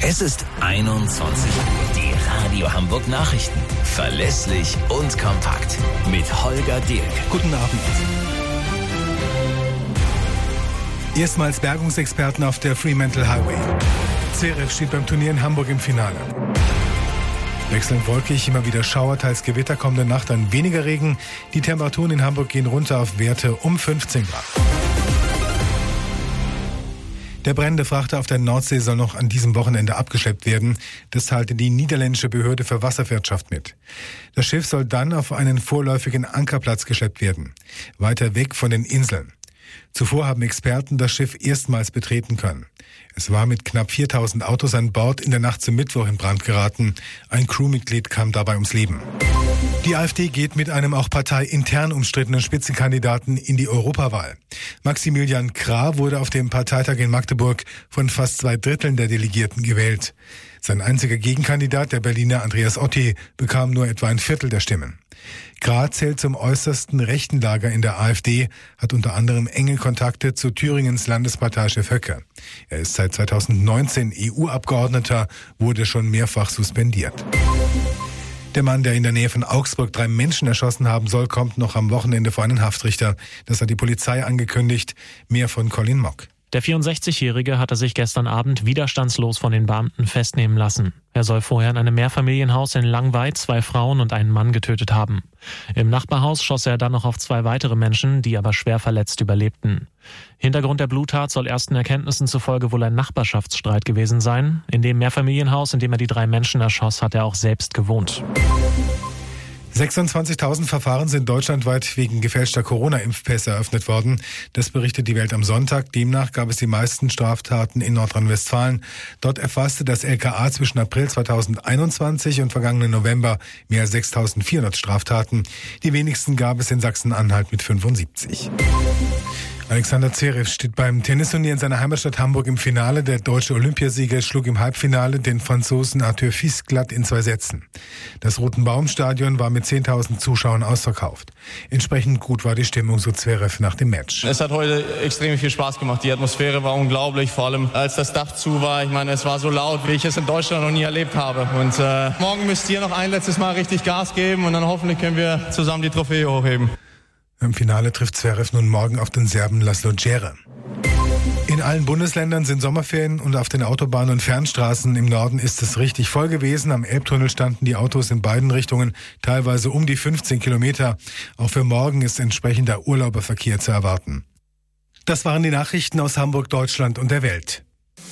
Es ist 21 Uhr. Die Radio Hamburg Nachrichten. Verlässlich und kompakt. Mit Holger Dilk. Guten Abend. Erstmals Bergungsexperten auf der Fremantle Highway. Zverev steht beim Turnier in Hamburg im Finale. Wechselnd wolkig, immer wieder Schauer, teils Gewitter, kommende Nacht dann weniger Regen. Die Temperaturen in Hamburg gehen runter auf Werte um 15 Grad. Der brennende Frachter auf der Nordsee soll noch an diesem Wochenende abgeschleppt werden. Das teilte die niederländische Behörde für Wasserwirtschaft mit. Das Schiff soll dann auf einen vorläufigen Ankerplatz geschleppt werden, weiter weg von den Inseln. Zuvor haben Experten das Schiff erstmals betreten können. Es war mit knapp 4000 Autos an Bord in der Nacht zum Mittwoch in Brand geraten. Ein Crewmitglied kam dabei ums Leben. Die AfD geht mit einem auch parteiintern umstrittenen Spitzenkandidaten in die Europawahl. Maximilian Krah wurde auf dem Parteitag in Magdeburg von fast 2/3 der Delegierten gewählt. Sein einziger Gegenkandidat, der Berliner Andreas Otti, bekam nur etwa 1/4 der Stimmen. Krah zählt zum äußersten rechten Lager in der AfD, hat unter anderem enge Kontakte zu Thüringens Landesparteichef Höcke. Er ist seit 2019 EU-Abgeordneter, wurde schon mehrfach suspendiert. Der Mann, der in der Nähe von Augsburg 3 Menschen erschossen haben soll, kommt noch am Wochenende vor einen Haftrichter. Das hat die Polizei angekündigt. Mehr von Colin Mock. Der 64-Jährige hatte sich gestern Abend widerstandslos von den Beamten festnehmen lassen. Er soll vorher in einem Mehrfamilienhaus in Langweid 2 Frauen und einen Mann getötet haben. Im Nachbarhaus schoss er dann noch auf 2 weitere Menschen, die aber schwer verletzt überlebten. Hintergrund der Bluttat soll ersten Erkenntnissen zufolge wohl ein Nachbarschaftsstreit gewesen sein. In dem Mehrfamilienhaus, in dem er die 3 Menschen erschoss, hat er auch selbst gewohnt. 26.000 Verfahren sind deutschlandweit wegen gefälschter Corona-Impfpässe eröffnet worden. Das berichtet die Welt am Sonntag. Demnach gab es die meisten Straftaten in Nordrhein-Westfalen. Dort erfasste das LKA zwischen April 2021 und vergangenen November mehr als 6.400 Straftaten. Die wenigsten gab es in Sachsen-Anhalt mit 75. Alexander Zverev steht beim Tennisturnier in seiner Heimatstadt Hamburg im Finale. Der deutsche Olympiasieger schlug im Halbfinale den Franzosen Arthur Fils glatt in 2 Sätzen. Das Rotenbaumstadion war mit 10.000 Zuschauern ausverkauft. Entsprechend gut war die Stimmung, so Zverev nach dem Match. Es hat heute extrem viel Spaß gemacht. Die Atmosphäre war unglaublich, vor allem als das Dach zu war. Ich meine, es war so laut, wie ich es in Deutschland noch nie erlebt habe. Und morgen müsst ihr noch ein letztes Mal richtig Gas geben und dann hoffentlich können wir zusammen die Trophäe hochheben. Im Finale trifft Zverev nun morgen auf den Serben Laszlo Djere. In allen Bundesländern sind Sommerferien und auf den Autobahnen und Fernstraßen im Norden ist es richtig voll gewesen. Am Elbtunnel standen die Autos in beiden Richtungen, teilweise um die 15 Kilometer. Auch für morgen ist entsprechender Urlauberverkehr zu erwarten. Das waren die Nachrichten aus Hamburg, Deutschland und der Welt.